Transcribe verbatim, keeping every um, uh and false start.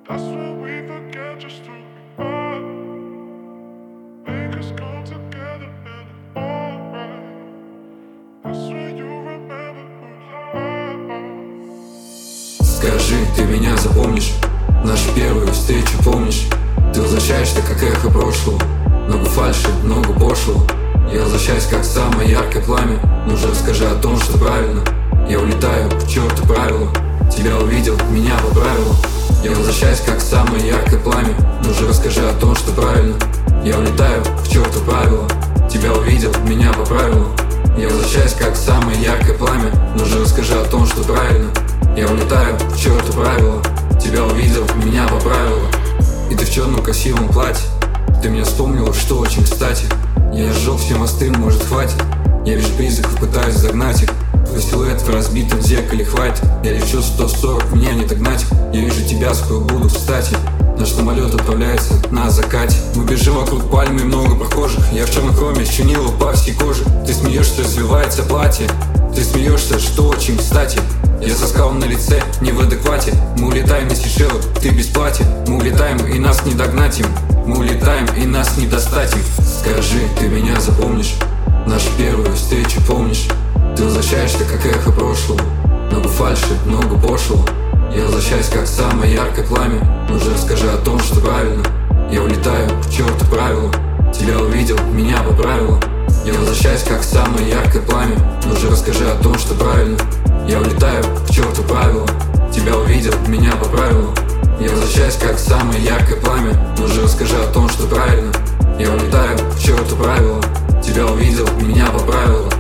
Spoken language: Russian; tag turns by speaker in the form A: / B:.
A: That's what we forget just to be up. Make us come together and it's alright. That's when you remember who's high.
B: Скажи, ты меня запомнишь? Нашу первую встречу помнишь? Ты возвращаешься, как эхо прошлого. Много фальши, много пошлого. Я возвращаюсь, как самое яркое пламя. Ну же расскажи о том, что правильно. Я улетаю к черту правила. Тебя увидел, меня поправило. Я возвращаюсь, как самое яркое пламя. Ну же расскажи о том, что правильно. Я улетаю к черту правила. Тебя увидел, меня поправило. Я возвращаюсь, как самое яркое пламя. Ну же расскажи о том, что правильно. Я улетаю к черту правила. Тебя увидел, меня поправило. И ты в черном красивом платье. Ты меня вспомнила, что очень кстати. Я сжег все мосты, может хватит. Я вижу призраков, пытаюсь загнать их. Твой силуэт в разбитом зеркале хватит. Я лечу сто сорок, меня не догнать. Я вижу тебя, скоро буду кстати. Наш самолет отправляется на закате. Мы бежим вокруг пальмы и много прохожих. Я в черном хроме, с чернила по всей коже. Ты смеешься, развивается платье. Ты смеешься, что очень кстати. Я со скалом на лице, не в адеквате. Мы улетаем на Сейшелы, ты без платья. Мы улетаем, и нас не догнать им. Мы улетаем, и нас не достать им. Скажи, ты меня запомнишь? Нашу первую встречу помнишь? Ты возвращаешься, как эхо прошлого. Много фальши, много пошлого. Я возвращаюсь, как самое яркое пламя. Ну же расскажи о том, что правильно. Я улетаю к черту правила. Тебя увидел, меня поправило. Я возвращаюсь, как самое яркое пламя. Ну же расскажи о том, что правильно. Я улетаю к черту правила. Тебя увидел, меня поправило. Я возвращаюсь, как самое яркое пламя. Ну же расскажи о том, что правильно. Я улетаю к черту правила. Тебя увидел, меня поправило.